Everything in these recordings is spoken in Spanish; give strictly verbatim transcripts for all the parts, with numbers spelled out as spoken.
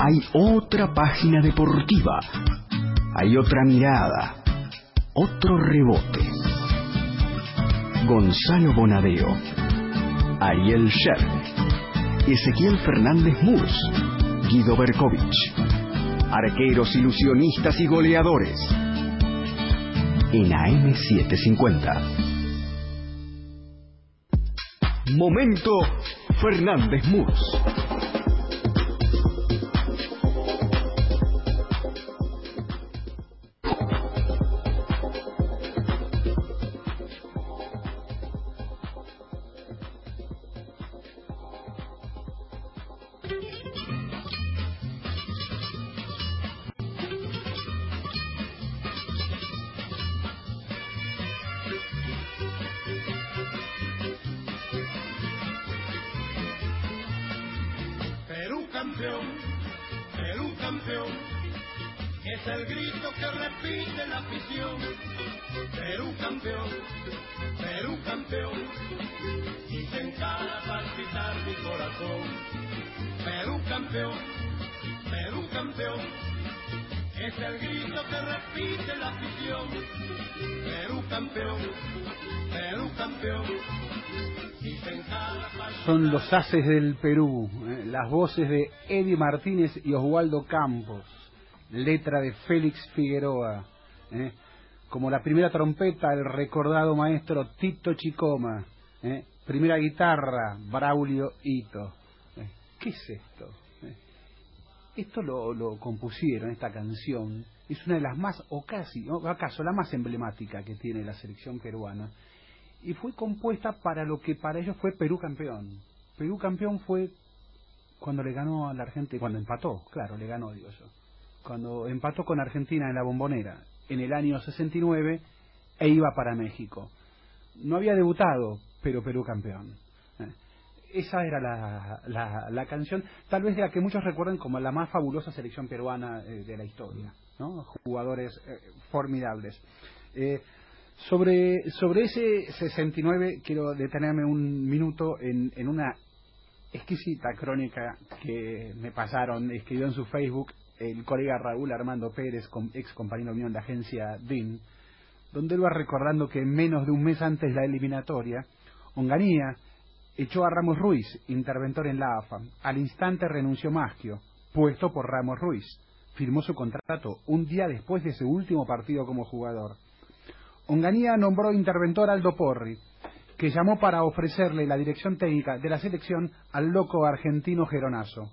Hay otra página deportiva, hay otra mirada, otro rebote. Gonzalo Bonadeo, Ariel Sher, Ezequiel Fernández Murs, Guido Berkovich, arqueros ilusionistas y goleadores. En A M setecientos cincuenta. Momento Fernández Murs. Son los haces del Perú, eh, las voces de Eddie Martínez y Oswaldo Campos, letra de Félix Figueroa, eh, como la primera trompeta el recordado maestro Tito Chicoma, eh, primera guitarra Braulio Ito. Eh, ¿Qué es esto? Eh, esto lo, lo compusieron, esta canción, es una de las más, o casi, o acaso la más emblemática que tiene la selección peruana. Y fue compuesta para lo que para ellos fue Perú campeón. Perú campeón fue cuando le ganó a la Argentina, cuando empató, claro, le ganó, digo yo. Cuando empató con Argentina en la Bombonera, en el año sesenta y nueve, e iba para México. No había debutado, pero Perú campeón. Eh, esa era la, la, la canción, tal vez de la que muchos recuerdan como la más fabulosa selección peruana eh, de la historia, ¿no? Jugadores eh, formidables. Eh, Sobre, sobre ese sesenta y nueve quiero detenerme un minuto en, en una exquisita crónica que me pasaron, escribió en su Facebook el colega Raúl Armando Pérez, ex compañero mío en la agencia D I N, donde él va recordando que menos de un mes antes de la eliminatoria, Onganía echó a Ramos Ruiz, interventor en la A F A. Al instante renunció Maschio, puesto por Ramos Ruiz. Firmó su contrato un día después de su último partido como jugador. Onganía nombró interventor a Aldo Porri, que llamó para ofrecerle la dirección técnica de la selección al loco argentino Geronazo.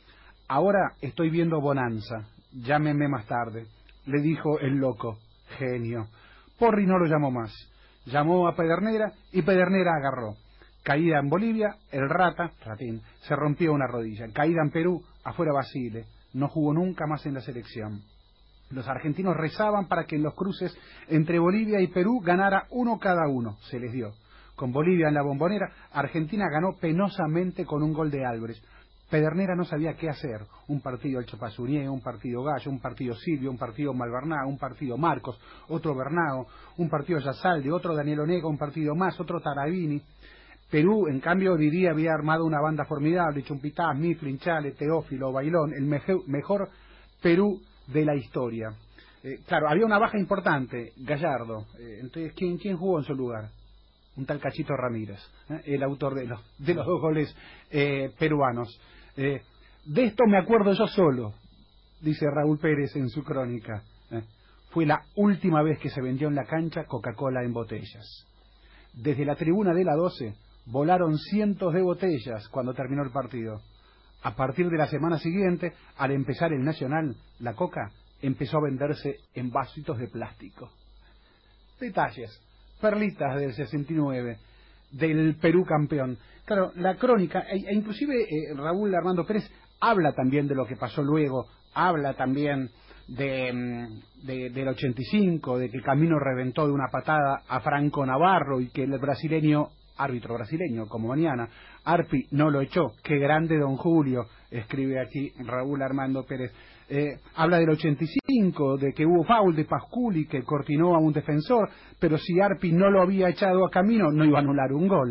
Ahora estoy viendo bonanza, llámeme más tarde, le dijo el loco, genio. Porri no lo llamó más, llamó a Pedernera y Pedernera agarró. Caída en Bolivia, el Rata, Ratín, se rompió una rodilla. Caída en Perú, afuera Basile, no jugó nunca más en la selección. Los argentinos rezaban para que en los cruces entre Bolivia y Perú ganara uno cada uno. Se les dio. Con Bolivia en la Bombonera, Argentina ganó penosamente con un gol de Álvarez. Pedernera no sabía qué hacer. Un partido el Chapazurié, un partido Gallo, un partido Silvio, un partido Malvernao, un partido Marcos, otro Bernao, un partido Yasalde, otro Daniel Onega, un partido más, otro Tarabini. Perú, en cambio, diría, había armado una banda formidable, Chumpitaz, Mifflin, Chale, Teófilo, Bailón, el meje, mejor Perú de la historia. Eh, claro, había una baja importante, Gallardo. Eh, entonces, ¿quién, ¿quién jugó en su lugar? Un tal Cachito Ramírez, ¿eh? El autor de los, de los dos goles eh, peruanos. Eh, de esto me acuerdo yo solo, dice Raúl Pérez en su crónica. ¿eh? Fue la última vez que se vendió en la cancha Coca-Cola en botellas. Desde la tribuna de la doce volaron cientos de botellas cuando terminó el partido. A partir de la semana siguiente, al empezar el Nacional, la Coca empezó a venderse en vasitos de plástico. Detalles, perlitas del sesenta y nueve, del Perú campeón. Claro, la crónica, e, e inclusive eh, Raúl Armando Pérez habla también de lo que pasó luego, habla también de, de, del ochenta y cinco, de que Camino reventó de una patada a Franco Navarro y que el brasileño, árbitro brasileño, como mañana, Arpi no lo echó. Qué grande don Julio, escribe aquí Raúl Armando Pérez. Eh, habla del ochenta y cinco, de que hubo foul de Pasculi que cortinó a un defensor, pero si Arpi no lo había echado a Camino no iba a anular un gol.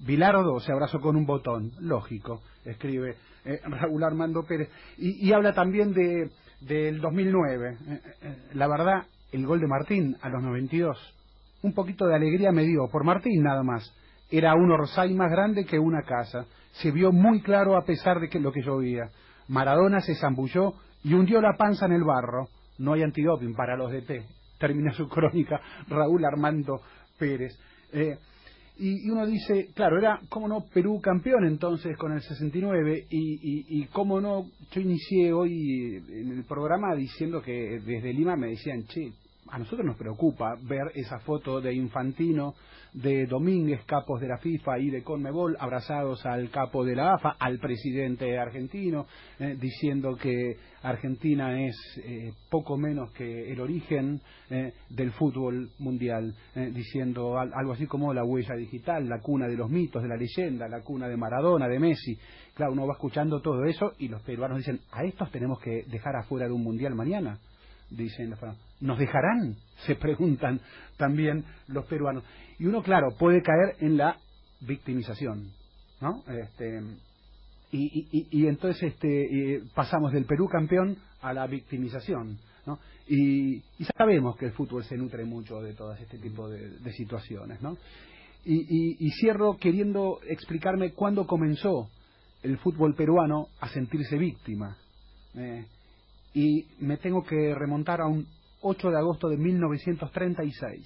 Bilardo se abrazó con un botón, lógico, escribe eh, Raúl Armando Pérez, y, y habla también de del dos mil nueve. Eh, eh, la verdad, el gol de Martín a los noventa y dos, un poquito de alegría me dio, por Martín nada más. Era un Orsay más grande que una casa. Se vio muy claro a pesar de que lo que llovía. Maradona se zambulló y hundió la panza en el barro. No hay antidoping para los D T. Termina su crónica Raúl Armando Pérez. Eh, y, y uno dice, claro, era, cómo no, Perú campeón entonces con el sesenta y nueve, y, y, y cómo no, yo inicié hoy en el programa diciendo que desde Lima me decían, che, a nosotros nos preocupa ver esa foto de Infantino, de Domínguez, capos de la FIFA y de Conmebol, abrazados al capo de la A F A, al presidente argentino, eh, diciendo que Argentina es eh, poco menos que el origen eh, del fútbol mundial, eh, diciendo al, algo así como la huella digital, la cuna de los mitos, de la leyenda, la cuna de Maradona, de Messi. Claro, uno va escuchando todo eso y los peruanos dicen, ¿a estos tenemos que dejar afuera de un mundial mañana? Dicen, ¿nos dejarán? Se preguntan también los peruanos. Y uno, claro, puede caer en la victimización, ¿no? Este, y, y, y entonces este, eh, pasamos del Perú campeón a la victimización, ¿no? Y, y sabemos que el fútbol se nutre mucho de todo este tipo de, de situaciones, ¿no? Y, y, y cierro queriendo explicarme cuándo comenzó el fútbol peruano a sentirse víctima. Eh, Y me tengo que remontar a un ocho de agosto de mil novecientos treinta y seis.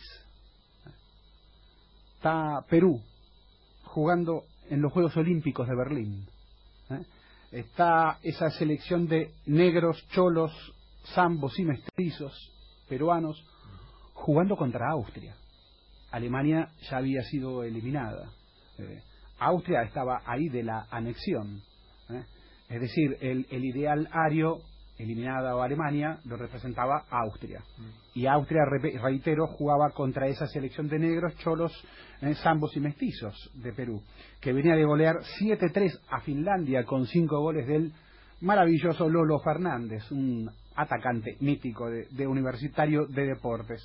Está Perú jugando en los Juegos Olímpicos de Berlín. ¿Eh? Está esa selección de negros, cholos, zambos y mestizos peruanos jugando contra Austria. Alemania ya había sido eliminada. Eh, Austria estaba ahí de la anexión. ¿Eh? Es decir, el, el ideal ario, eliminada a Alemania, lo representaba Austria. Mm. Y Austria, reitero, jugaba contra esa selección de negros, cholos, eh, zambos y mestizos de Perú, que venía de golear siete tres a Finlandia con cinco goles del maravilloso Lolo Fernández, un atacante mítico de, de Universitario de Deportes.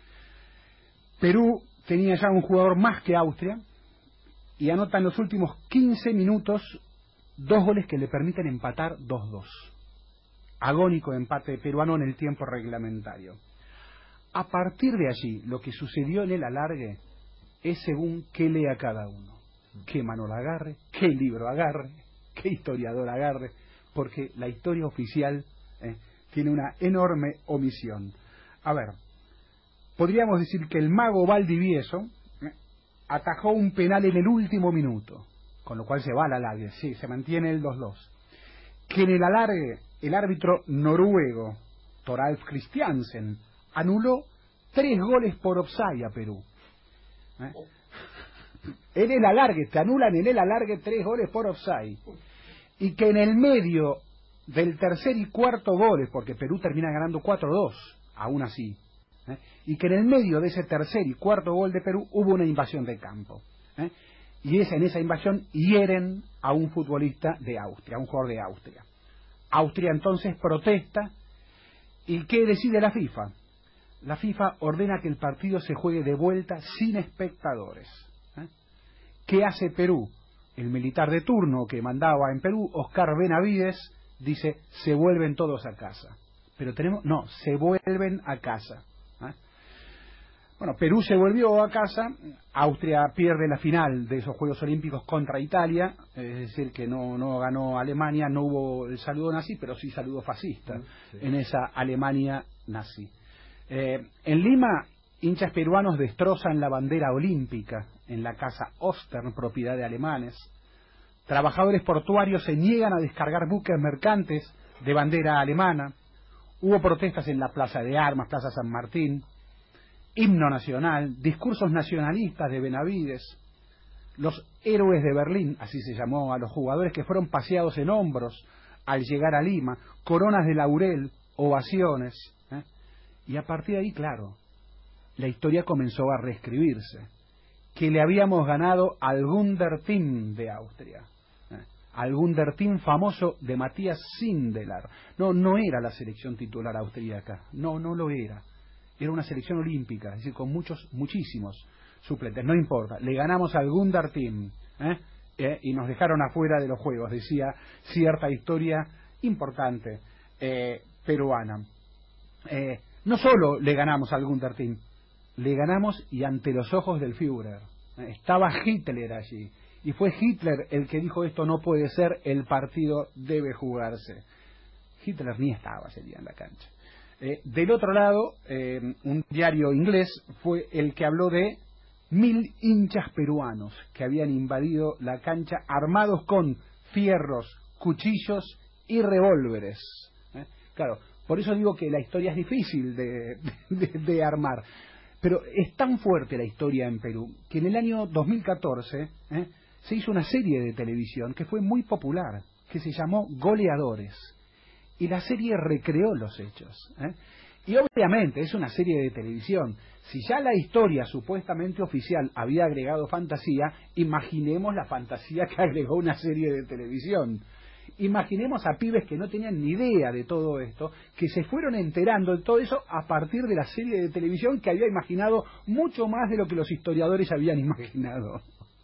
Perú tenía ya un jugador más que Austria y anota en los últimos quince minutos dos goles que le permiten empatar dos dos. Agónico empate peruano en el tiempo reglamentario. A partir de allí, lo que sucedió en el alargue es según qué lea cada uno, qué mano la agarre, qué libro agarre, qué historiador agarre, porque la historia oficial eh, tiene una enorme omisión. A ver, podríamos decir que el mago Valdivieso eh, atajó un penal en el último minuto, con lo cual se va al alargue, sí, se mantiene el dos dos. Que en el alargue el árbitro noruego Toralf Christiansen anuló tres goles por offside a Perú. ¿Eh? En el alargue, te anulan en el alargue tres goles por offside. Y que en el medio del tercer y cuarto goles, porque Perú termina ganando cuatro dos, aún así, ¿eh? Y que en el medio de ese tercer y cuarto gol de Perú hubo una invasión de campo. ¿Eh? Y es en esa invasión hieren a un futbolista de Austria, a un jugador de Austria. Austria entonces protesta, ¿y qué decide la FIFA? La FIFA ordena que el partido se juegue de vuelta sin espectadores. ¿Eh? ¿Qué hace Perú? El militar de turno que mandaba en Perú, Oscar Benavides, dice, se vuelven todos a casa. Pero tenemos, no, se vuelven a casa. ¿Eh? Bueno, Perú se volvió a casa, Austria pierde la final de esos Juegos Olímpicos contra Italia, es decir, que no, no ganó Alemania, no hubo el saludo nazi, pero sí saludo fascista, sí, en esa Alemania nazi. Eh, en Lima, hinchas peruanos destrozan la bandera olímpica en la casa Ostern, propiedad de alemanes. Trabajadores portuarios se niegan a descargar buques mercantes de bandera alemana. Hubo protestas en la Plaza de Armas, Plaza San Martín. Himno nacional, discursos nacionalistas de Benavides, los héroes de Berlín, así se llamó a los jugadores que fueron paseados en hombros al llegar a Lima, coronas de laurel, ovaciones, ¿eh? Y a partir de ahí, claro, la historia comenzó a reescribirse, que le habíamos ganado al Wunderteam de Austria, ¿eh? Al Wunderteam famoso de Matías Sindelar. No, no era la selección titular austríaca, no, no lo era. Era una selección olímpica, es decir, con muchos, muchísimos suplentes, no importa. Le ganamos al Wunderteam, ¿eh? Eh, y nos dejaron afuera de los juegos, decía cierta historia importante eh, peruana. Eh, no solo le ganamos al Gunther Team, le ganamos y ante los ojos del Führer. Eh, estaba Hitler allí, y fue Hitler el que dijo: esto no puede ser, el partido debe jugarse. Hitler ni estaba ese día en la cancha. Eh, del otro lado, eh, un diario inglés fue el que habló de mil hinchas peruanos que habían invadido la cancha armados con fierros, cuchillos y revólveres. ¿Eh? Claro, por eso digo que la historia es difícil de, de, de armar. Pero es tan fuerte la historia en Perú que en el año dos mil catorce ¿eh? se hizo una serie de televisión que fue muy popular, que se llamó Goleadores. Y la serie recreó los hechos. ¿eh? Y obviamente es una serie de televisión. Si ya la historia supuestamente oficial había agregado fantasía, imaginemos la fantasía que agregó una serie de televisión. Imaginemos a pibes que no tenían ni idea de todo esto, que se fueron enterando de todo eso a partir de la serie de televisión que había imaginado mucho más de lo que los historiadores habían imaginado.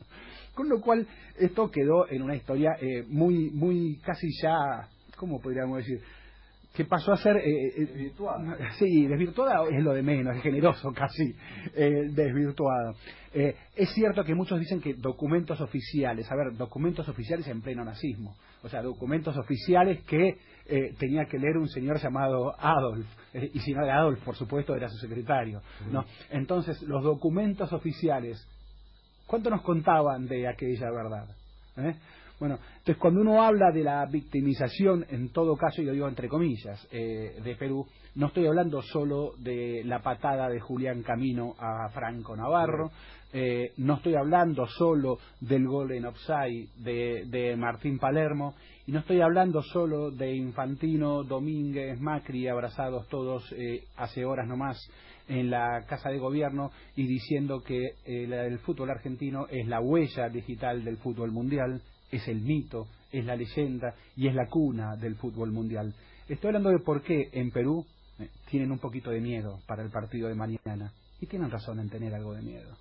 Con lo cual, esto quedó en una historia eh, muy, muy casi ya, ¿cómo podríamos decir? Que pasó a ser eh, eh, desvirtuada. Sí, desvirtuada es lo de menos, es generoso casi, eh, desvirtuada. Eh, es cierto que muchos dicen que documentos oficiales, a ver, documentos oficiales en pleno nazismo, o sea, documentos oficiales que eh, tenía que leer un señor llamado Adolf, eh, y si no era Adolf, por supuesto, era su secretario, ¿no? Entonces, los documentos oficiales, ¿cuánto nos contaban de aquella verdad? ¿Eh? Bueno, entonces cuando uno habla de la victimización, en todo caso, y lo digo entre comillas, eh, de Perú, no estoy hablando solo de la patada de Julián Camino a Franco Navarro, eh, no estoy hablando solo del gol en offside de, de Martín Palermo, y no estoy hablando solo de Infantino, Domínguez, Macri, abrazados todos eh, hace horas nomás en la Casa de Gobierno y diciendo que eh, la, el fútbol argentino es la huella digital del fútbol mundial, es el mito, es la leyenda y es la cuna del fútbol mundial. Estoy hablando de por qué en Perú eh, tienen un poquito de miedo para el partido de mañana, y tienen razón en tener algo de miedo.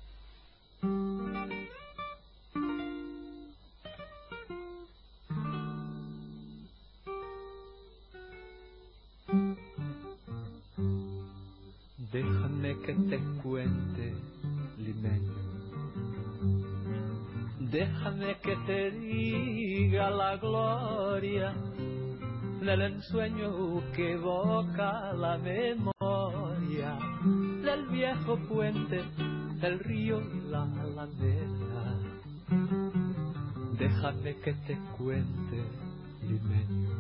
Déjame que te cuente, limeño. Déjame que te diga la gloria del ensueño que evoca la memoria del viejo puente, del río y la alameda. Déjame que te cuente, limeño.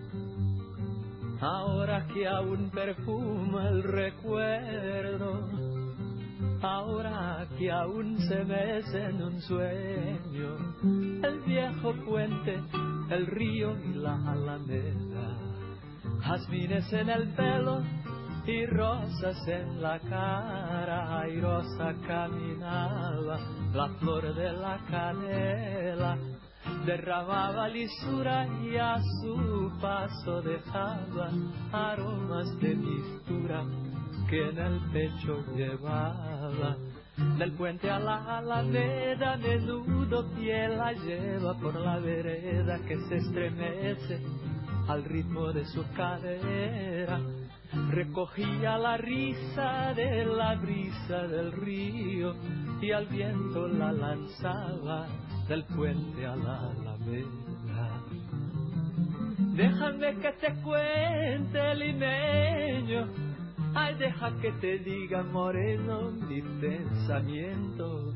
Ahora que aún perfuma el recuerdo, ahora que aún se mece en un sueño el viejo puente, el río y la alameda, jazmines en el pelo y rosas en la cara, airosa caminaba la flor de la canela, derramaba lisura y a su paso dejaba aromas de mistura que en el pecho llevaba. Del puente a la alameda, menudo pie la lleva por la vereda que se estremece al ritmo de su cadera. Recogía la risa de la brisa del río y al viento la lanzaba del puente a la alameda. Déjame que te cuente, limeño, ay, deja que te diga, moreno, mi pensamiento.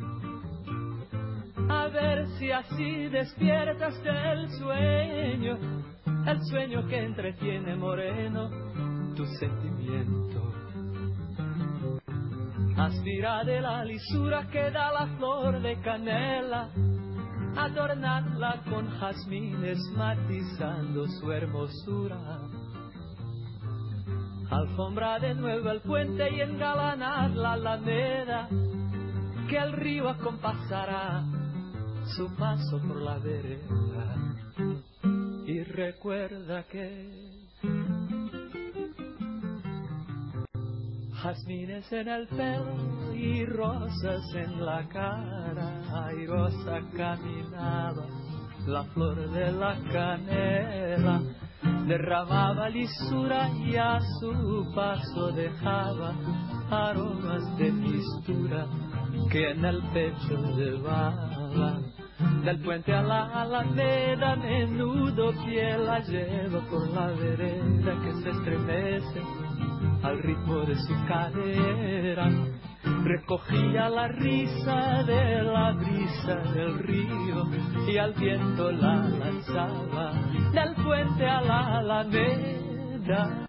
A ver si así despiertas del sueño, el sueño que entretiene, moreno, tu sentimiento. Aspira de la lisura que da la flor de canela, adornarla con jazmines matizando su hermosura. Alfombra de nuevo el puente y engalanar la alameda, que el río acompasará su paso por la vereda. Y recuerda que jazmines en el pelo y rosas en la cara, airosa caminaba, la flor de la canela derramaba lisura y a su paso dejaba aromas de mistura que en el pecho llevaba. Del puente a la alameda, menudo pie la lleva por la vereda que se estremece al ritmo de su cadera. Recogía la risa de la brisa del río y al viento la lanzaba del puente a la alameda.